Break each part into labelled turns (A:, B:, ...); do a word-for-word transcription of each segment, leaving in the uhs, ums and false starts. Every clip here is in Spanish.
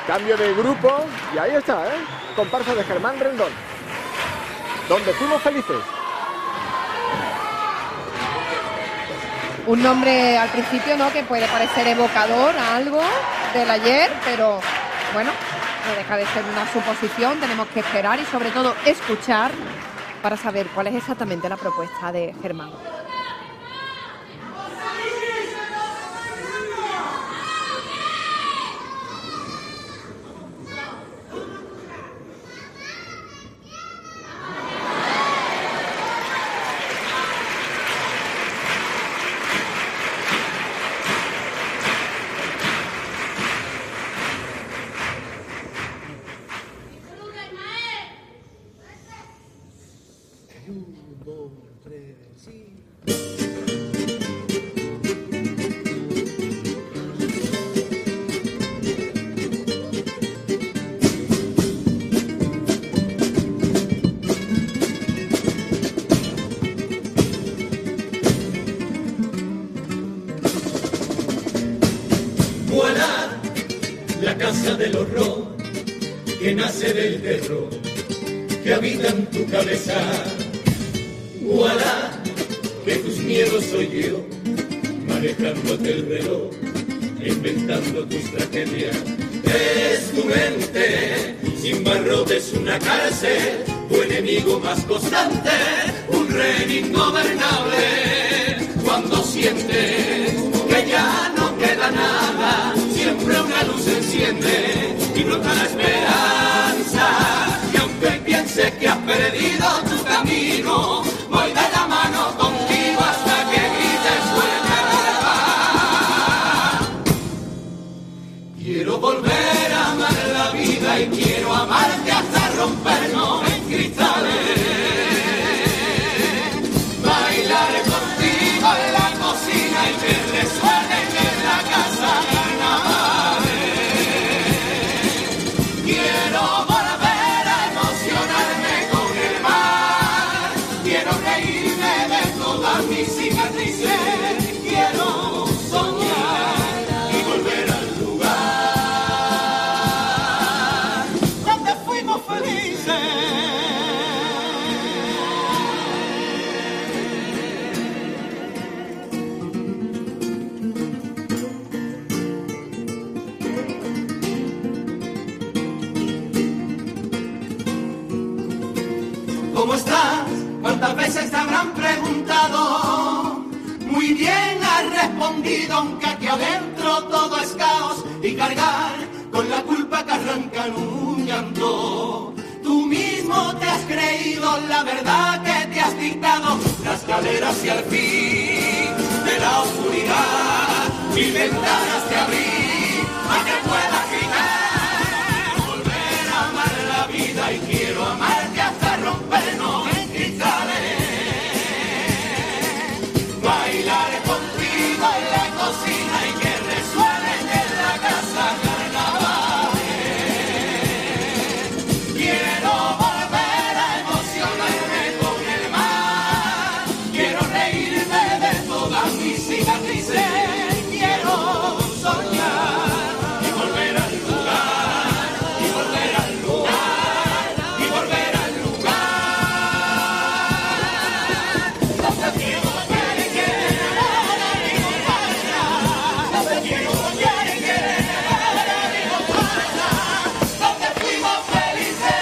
A: Cambio de grupo y ahí está, ¿eh? Comparsa de Germán Rendón. Donde fuimos felices.
B: Un nombre al principio, ¿no?, que puede parecer evocador a algo del ayer, pero bueno, no deja de ser una suposición. Tenemos que esperar y sobre todo escuchar para saber cuál es exactamente la propuesta de Germán.
C: Del horror que nace del terror que habita en tu cabeza. Voilà, que tus miedos soy yo, manejándote el reloj, inventando tus tragedias. Es tu mente, sin barrotes una cárcel, tu enemigo más constante, un rey ingobernable. Cuando sientes que ya no queda nada, siempre una luz se enciende y brota la esperanza. Y aunque pienses que has perdido tu camino, voy de la mano contigo hasta que grites suelta. Quiero volver a amar la vida y quiero amarte hasta rompernos en cristales. Bailar contigo en la cocina y que resuene en la casa. Quiero volver a emocionarme con el mar. Quiero reírme de todas mis cicatrices. Quiero soñar y volver al lugar donde fuimos felices. ¿Cómo estás? ¿Cuántas veces te habrán preguntado? Muy bien has respondido, aunque aquí adentro todo es caos y cargar con la culpa que arranca en un llanto. Tú mismo te has creído la verdad que te has dictado, la escalera hacia el fin de la oscuridad. Mil ventanas te abrí para que puedas gritar, volver a amar la vida y quiero amarte hasta rompernos en cristales. Bailar contigo en la cocina y que resuenen en la casa carnavales. Quiero volver a emocionarme con el mar. Quiero reírme de todas mis cicatrices. Quiero soñar y volver al lugar, y volver al lugar, y volver al lugar. Donde quiero soñar y querer y gozarla. Donde quiero soñar y querer y gozarla. Donde fuimos felices.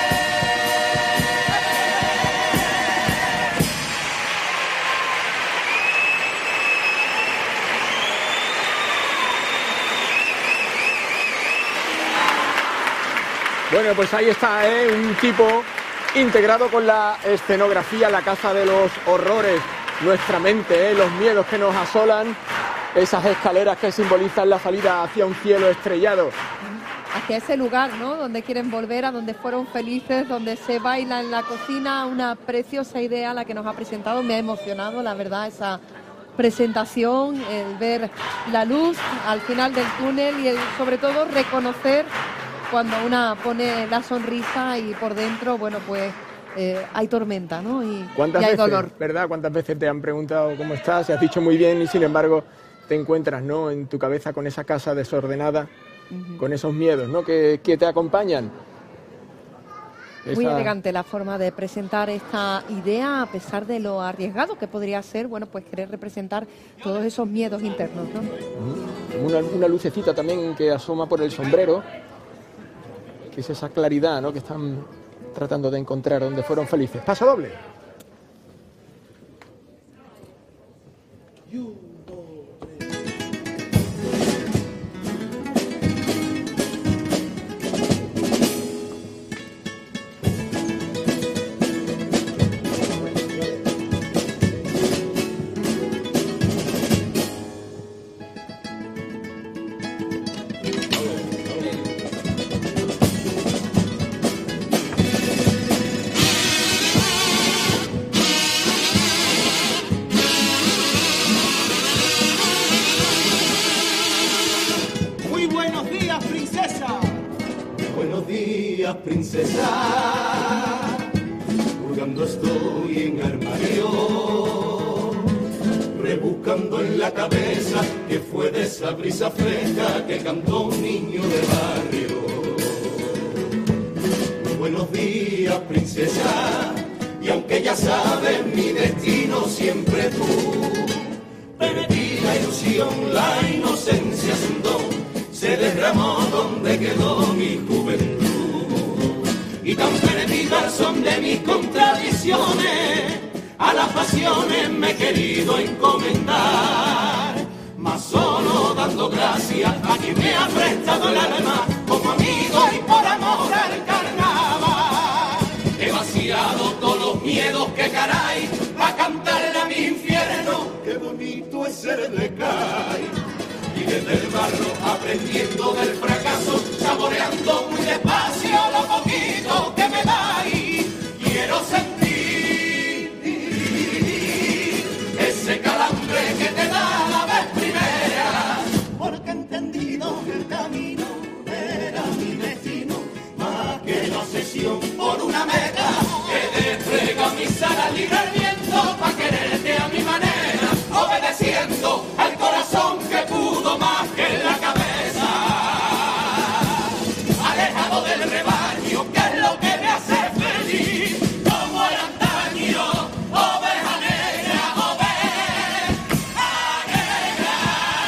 A: Bueno, pues ahí está, ¿eh? Un tipo integrado con la escenografía, la casa de los horrores, nuestra mente, ¿eh? Los miedos que nos asolan, esas escaleras que simbolizan la salida hacia un cielo estrellado.
B: Hacia ese lugar, ¿no?, donde quieren volver, a donde fueron felices, donde se baila en la cocina. Una preciosa idea la que nos ha presentado. Me ha emocionado, la verdad, esa presentación, el ver la luz al final del túnel y el, sobre todo reconocer cuando una pone la sonrisa y por dentro, bueno, pues eh, hay tormenta, ¿no? Y,
A: ¿Cuántas
B: y hay
A: veces,
B: dolor.
A: verdad? ¿Cuántas veces te han preguntado cómo estás? Y has dicho muy bien y sin embargo te encuentras, ¿no?, en tu cabeza con esa casa desordenada, uh-huh. con esos miedos, ¿no? que, que te acompañan.
B: Muy
A: Esa...
B: elegante la forma de presentar esta idea, a pesar de lo arriesgado que podría ser, bueno, pues querer representar todos esos miedos internos, ¿no?
A: Uh-huh. Una, una lucecita también que asoma por el sombrero, que es esa claridad, ¿no? que están tratando de encontrar donde fueron felices. Paso doble.
C: Princesa, hurgando estoy en armario, rebuscando en la cabeza que fue de esa brisa fresca que cantó un niño de barrio. Buenos días, princesa, y aunque ya sabes mi destino, siempre tú, perdí la ilusión, la inocencia es un don, se derramó donde quedó mi juventud. Y tan perdidas son de mis contradicciones, a las pasiones me he querido encomendar, mas solo dando gracias a quien me ha prestado el alma, como amigo y por amor al carnaval. He vaciado todos los miedos que caray, a cantarle a mi infierno, qué bonito es ser de Cay. Y desde el barro aprendiendo del fracaso, saboreando muy despacio lo poquito que me dais. Quiero sentir ese calambre que te da la vez primera, porque he entendido que el camino era mi destino, más que la obsesión por una meta, que despliega mis alas libre al viento, pa' quererte a mi manera, obedeciendo al corazón que pudo más que la cabeza, alejado del rebaño, que es lo que me hace feliz, como el antaño, oveja negra, oveja negra.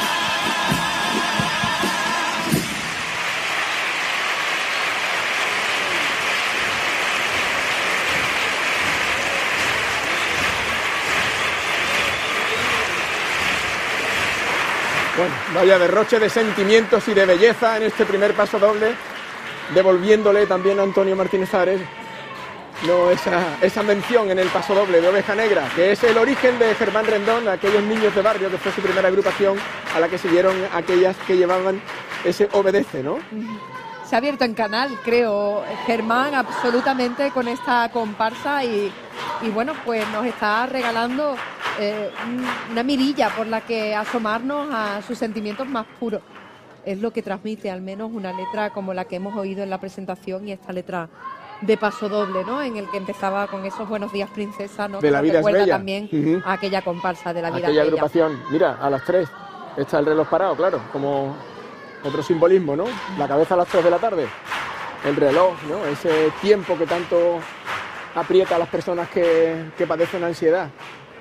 A: Bueno, vaya derroche de sentimientos y de belleza en este primer paso doble, devolviéndole también a Antonio Martínez Ares no, esa, esa mención en el paso doble de Oveja Negra, que es el origen de Germán Rendón, aquellos niños de barrio, que fue su primera agrupación, a la que siguieron aquellas que llevaban ese Obedece, ¿no?
B: Se ha abierto en canal, creo, Germán, absolutamente con esta comparsa y, y bueno, pues nos está regalando eh, una mirilla por la que asomarnos a sus sentimientos más puros. Es lo que transmite al menos una letra como la que hemos oído en la presentación y esta letra de paso doble, ¿no? En el que empezaba con esos buenos días, princesa, ¿no?
A: De la vida es bella.
B: También uh-huh. a aquella comparsa de la vida
A: aquella
B: es bella.
A: Agrupación, mira, a las tres está el reloj parado, claro, como otro simbolismo, ¿no? La cabeza a las tres de la tarde, el reloj, ¿no? Ese tiempo que tanto aprieta a las personas que, que padecen ansiedad.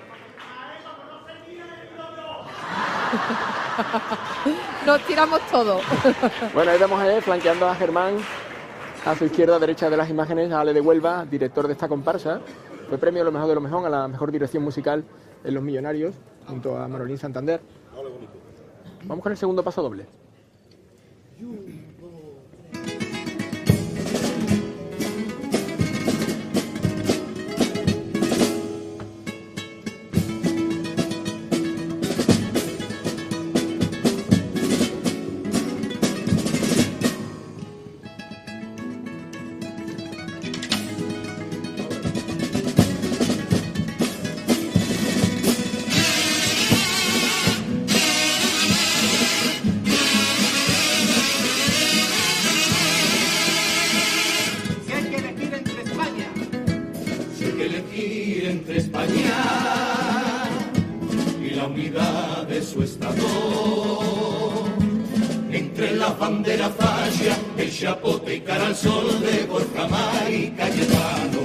B: Nos tiramos todo.
A: Bueno, ahí vemos eh, flanqueando a Germán, a su izquierda, derecha de las imágenes, a Ale de Huelva, director de esta comparsa. Fue premio a lo mejor de lo mejor, a la mejor dirección musical en Los Millonarios, junto a Marolín Santander. Vamos con el segundo paso doble.
C: La bandera falla, el chapote y cara al sol de Borja Mar y Cayetano.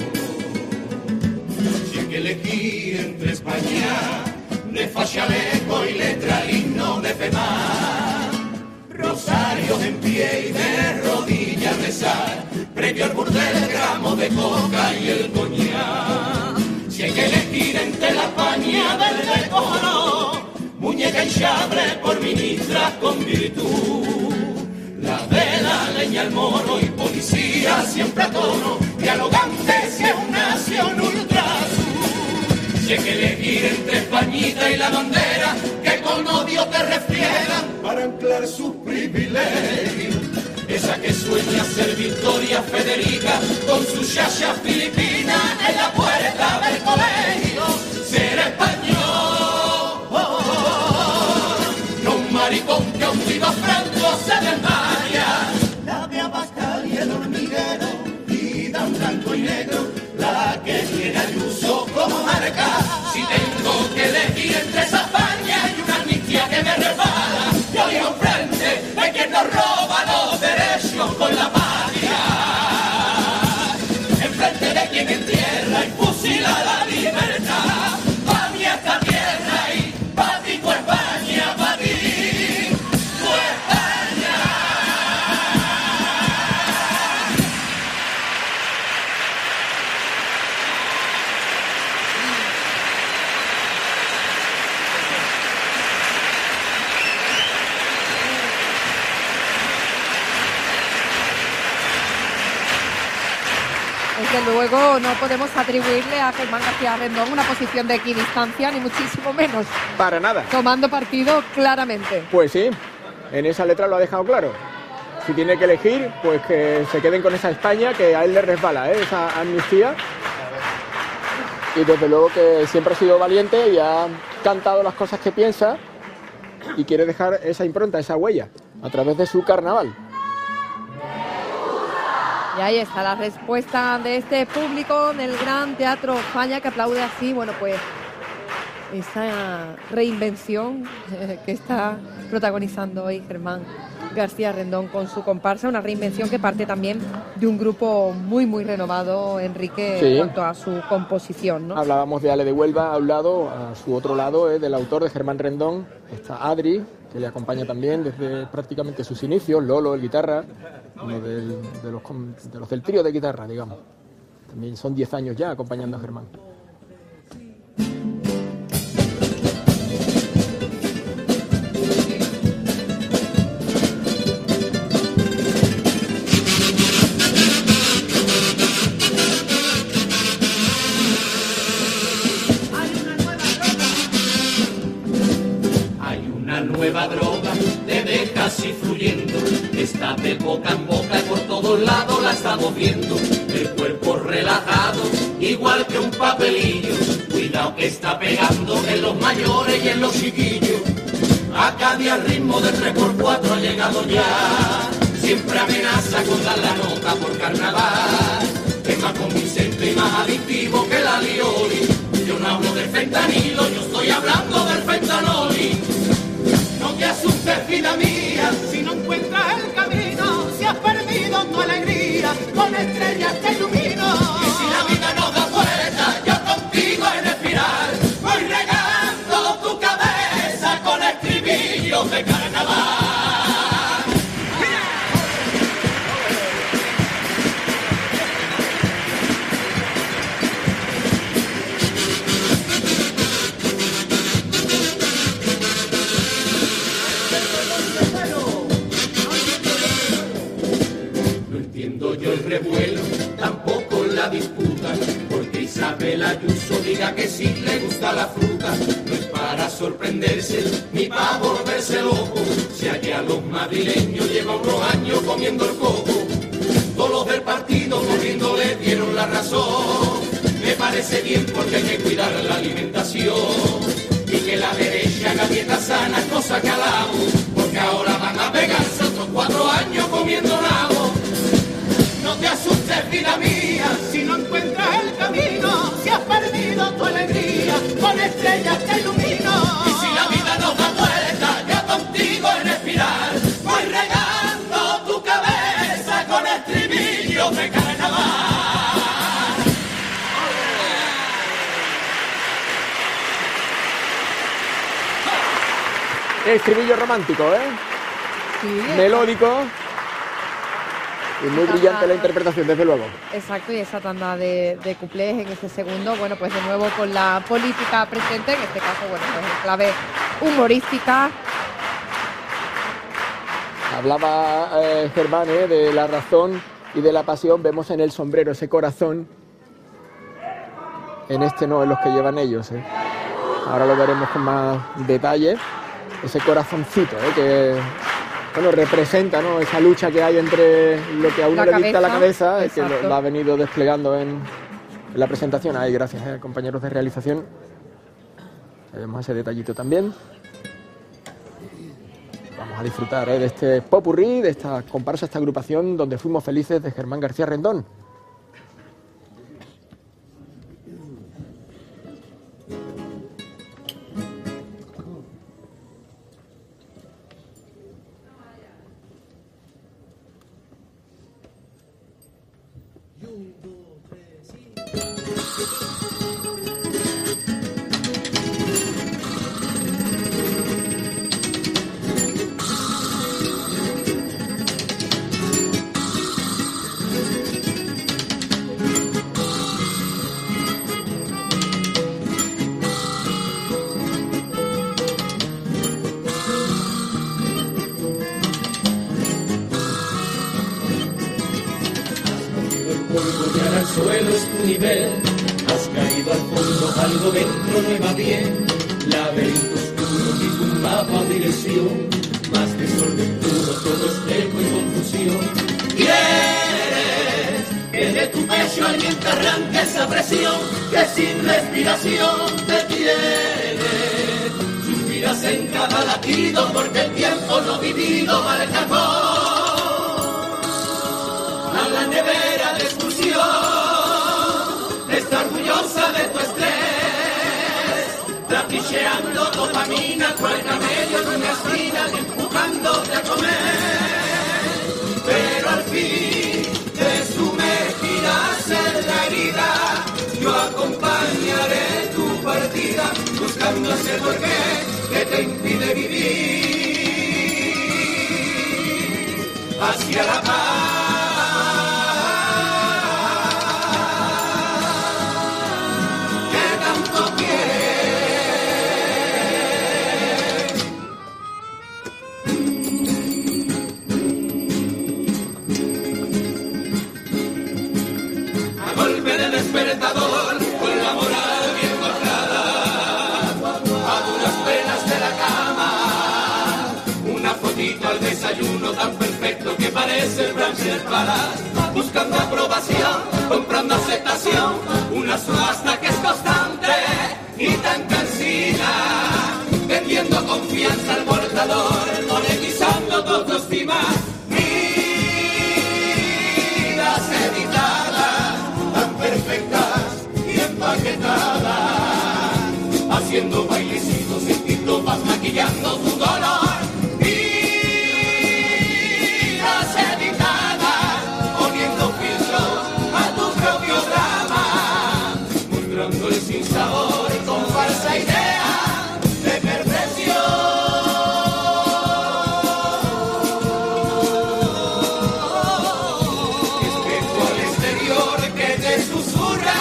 C: Si hay que elegir entre España, de fachaleco y letra al himno de Femar, rosarios en pie y de rodillas rezar, previo al burdel, gramo de coca y el coñac. Si hay que elegir entre la España del decoro, muñeca hinchable por ministras con virtud, la vela, leña, el mono y policía siempre a tono, dialogante si es una nación ultra. Si hay que elegir entre Españita y la bandera, que con odio te refriegan para anclar sus privilegios, esa que sueña ser Victoria Federica con su chacha filipina en la puerta del colegio. Ser español, no un maricón que un viva Franco se desmaya. La de Abascal y el hormiguero, vida en blanco y negro, la que tiene Ayuso como marca. Si tengo que elegir entre esa España y una amnistía que me resbala, yo digo enfrente de quien nos roba los derechos con la patria, enfrente de quien entierra y fusila la libertad. Pa' mí esta tierra y pa' ti tu España, pa' ti tu España.
B: Desde luego no podemos atribuirle a Germán García Rendón una posición de equidistancia, ni muchísimo menos.
A: Para nada.
B: Tomando partido claramente.
A: Pues sí, en esa letra lo ha dejado claro. Si tiene que elegir, pues que se queden con esa España que a él le resbala, ¿eh? Esa amnistía. Y desde luego que siempre ha sido valiente y ha cantado las cosas que piensa y quiere dejar esa impronta, esa huella, a través de su carnaval.
B: Y ahí está la respuesta de este público del Gran Teatro Falla, que aplaude así, bueno, pues esa reinvención que está protagonizando hoy Germán García Rendón con su comparsa, una reinvención que parte también de un grupo muy, muy renovado, Enrique, sí, en cuanto a su composición, ¿no? Hablábamos de Ale de Huelva, a un lado, a su otro lado, eh, del autor de Germán Rendón, está Adri, que le acompaña también desde prácticamente sus inicios, Lolo, el guitarra, uno del, de, los, de los del trío de guitarra, digamos. También son diez años ya acompañando a Germán.
C: Nueva droga te deja así fluyendo, está de boca en boca y por todos lados la estamos viendo, el cuerpo relajado igual que un papelillo, cuidado que está pegando en los mayores y en los chiquillos, acá de al ritmo de tres por cuatro ha llegado ya, siempre amenaza con dar la nota por carnaval, es más convincente y más adictivo que la lioli, yo no hablo del fentanilo, yo estoy hablando del fentanoli. No te asustes, vida mía, si no encuentras el camino, si has perdido tu alegría, con estrellas te ilumino. Y si la vida no da vuelta, yo contigo en espiral, voy regando tu cabeza con estribillos de carnaval. Yo el revuelo, tampoco la disputa, porque Isabel Ayuso diga que sí le gusta la fruta, no es para sorprenderse ni para volverse loco, si allá los madrileños llevan unos años comiendo el coco, todos los del partido corriendo le dieron la razón, me parece bien porque hay que cuidar la alimentación, y que la derecha haga dieta sana, cosa que alabo, porque ahora van a pegarse otros cuatro años comiendo nabo. No te asustes, vida mía, si no encuentras el camino, si has perdido tu alegría, con estrellas te ilumino. Y si la vida nos da vuelta, yo contigo en espiral, voy regando
A: Estribillo romántico, ¿eh?
B: Sí,
A: melódico y muy
B: Tanda.
A: brillante la interpretación, desde luego.
B: Exacto, y esa tanda de, de cuplés en ese segundo, bueno, pues de nuevo con la política presente, en este caso, bueno, pues en clave humorística.
A: Hablaba eh, Germán eh, de la razón y de la pasión. Vemos en el sombrero ese corazón. En este no, en los que llevan ellos. Eh. Ahora lo veremos con más detalle. Ese corazoncito eh, que bueno, representa, ¿no?, esa lucha que hay entre lo que a uno
B: La
A: le dicta la cabeza,
B: cabeza,
A: que lo,
B: exacto.
A: lo ha venido desplegando en, en la presentación. Ahí, gracias, eh, compañeros de realización. Ahí vemos ese detallito también. Vamos a disfrutar eh, de este popurrí, de esta comparsa, esta agrupación donde fuimos felices, de Germán García Rendón.
C: Al suelo es tu nivel, has caído al fondo, algo dentro no va bien. Laberinto oscuro, ningún mapa o dirección, más desorden puro, todo es eco y confusión. Quieres que de tu pecho alguien te arranque esa presión, que sin respiración te tiene. Suspiras en cada latido porque el tiempo no vivido va al cajón, a la nevera de excursión. Está orgullosa de tu estrés, trapicheando dopamina, cual camello en una esquina, empujándote a comer. Pero al fin te sumergirás en la herida, yo acompañaré tu partida, buscando ese porqué que te impide vivir hacia la paz. Despertador, con la moral bien bajada, a duras penas de la cama, una fotito al desayuno tan perfecto que parece el Brancher Palace, buscando aprobación, comprando aceptación, una subasta que es constante y tan cansina, vendiendo confianza al portador, monetizando tu autoestima. Haciendo bailecitos en TikTok, maquillando tu dolor. Vidas editadas, poniendo filtros a tu propio drama, mostrándole sin sabor con falsa idea de perfección. Espejo al exterior que te susurra.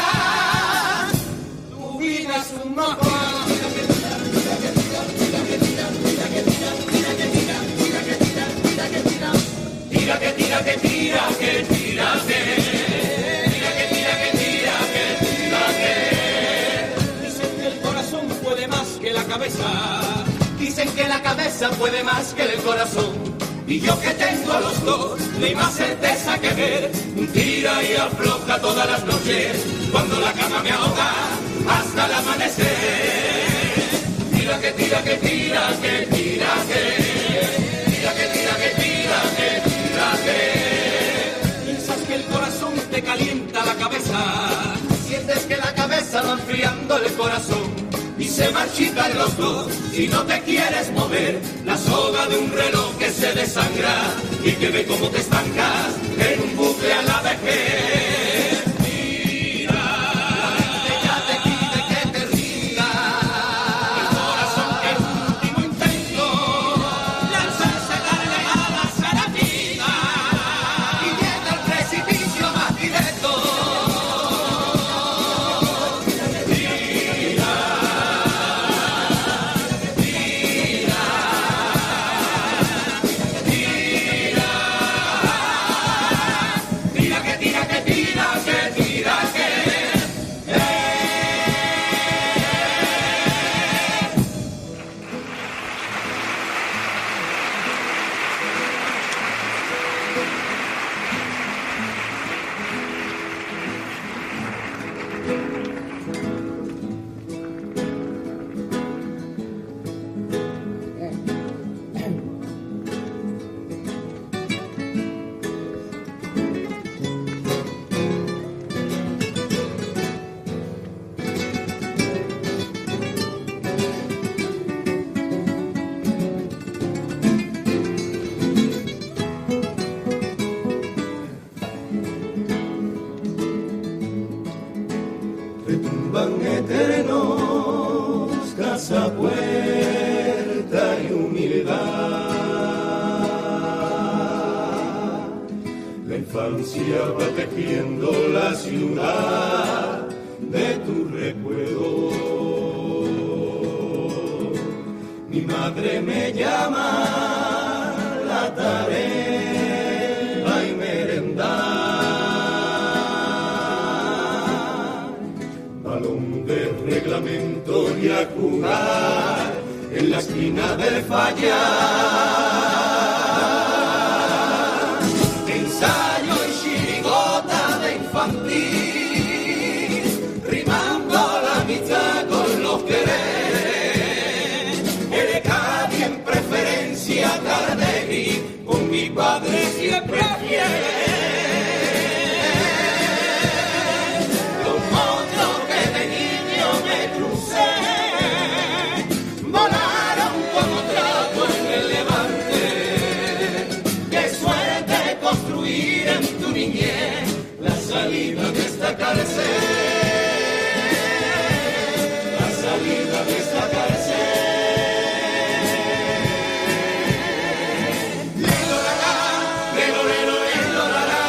C: Tira que tira que tira que tira que tira que tira que tira que tira que. Dicen que el corazón puede más que la cabeza. Dicen que la cabeza puede más que el corazón. Y yo que tengo los dos, no hay más certeza que ver. Tira y afloja todas las noches, cuando la cama me ahoga hasta el amanecer. Tira que tira que tira que tira que tira que tira que tira que tira que. Piensas que el corazón te calienta la cabeza, sientes que la cabeza va enfriando el corazón y se marchitan los dos si no te quieres mover. La soga de un reloj que se desangra y que ve cómo te estancas en un bucle a la vejez. Mira, ella te pide que te rindas, el corazón que es último intento La infancia va tejiendo la ciudad de tu recuerdo. Mi madre me llama la tarea y merendar, balón de reglamento y a jugar en la esquina del fallar, ensayo y chirigota de infantil, rimando la amistad con los quereres, el Cádiz en preferencia tarde gris, con mi padre siempre fiel. Los monstruos que de niño me crucé volaron como trapo en el levante. Qué suerte construir en tu niñez la salida de esta cárcel, la salida de esta cárcel. Lelo, la, la, lelo, lelo, lelo, la, la.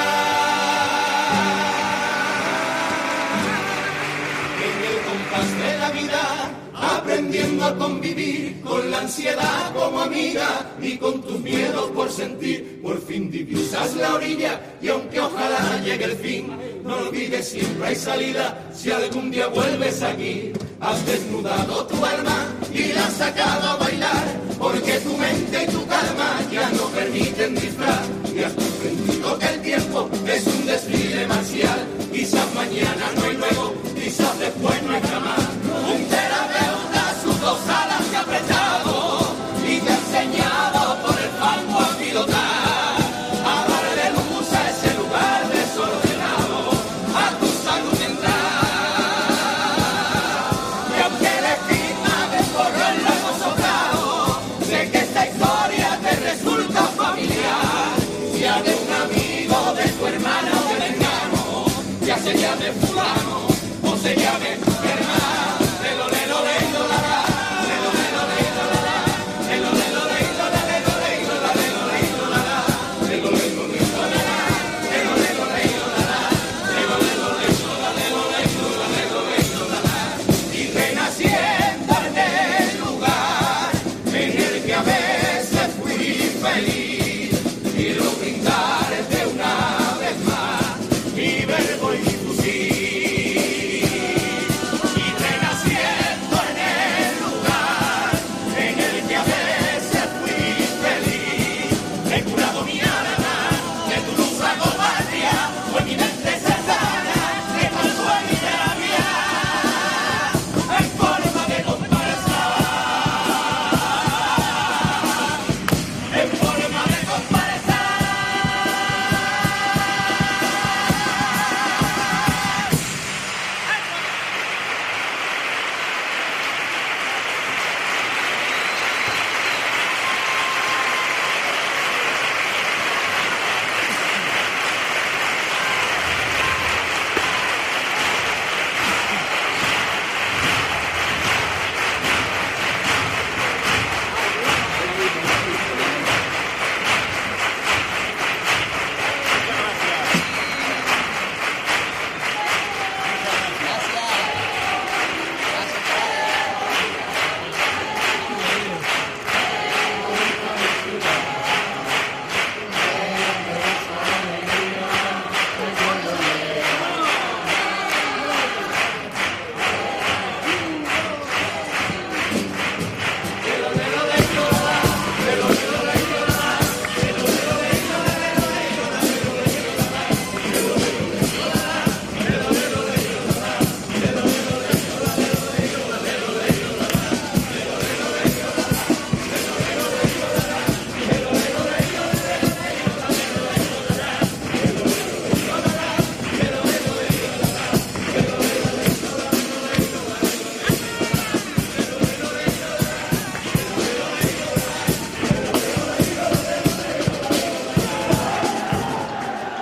C: En el compás de la vida, aprendiendo a convivir con la ansiedad como amiga y con tus miedos por sentir, por fin divisas la orilla y aunque ojalá llegue el fin, no olvides siempre hay salida. Si algún día vuelves aquí, has desnudado tu alma y la has sacado a bailar, porque tu mente y tu calma ya no permiten disfraz y has comprendido que el tiempo es un desfile marcial. Quizás mañana no hay luego, quizás después no hay jamás. Un terapeuta sus dos alas te ha apretado y te ha enseñado por el fango a pilotar, a darle luz a ese lugar desordenado, a tu salud entrar. Y aunque la estigma de correr el lago soplado, sé que esta historia te resulta familiar, sea de un amigo, de tu hermana o del hermano, ya se llame fulano o se llame hermano.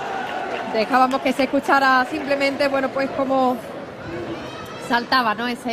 B: Dejábamos que se escuchara simplemente, bueno, pues como saltaba, ¿no? Ese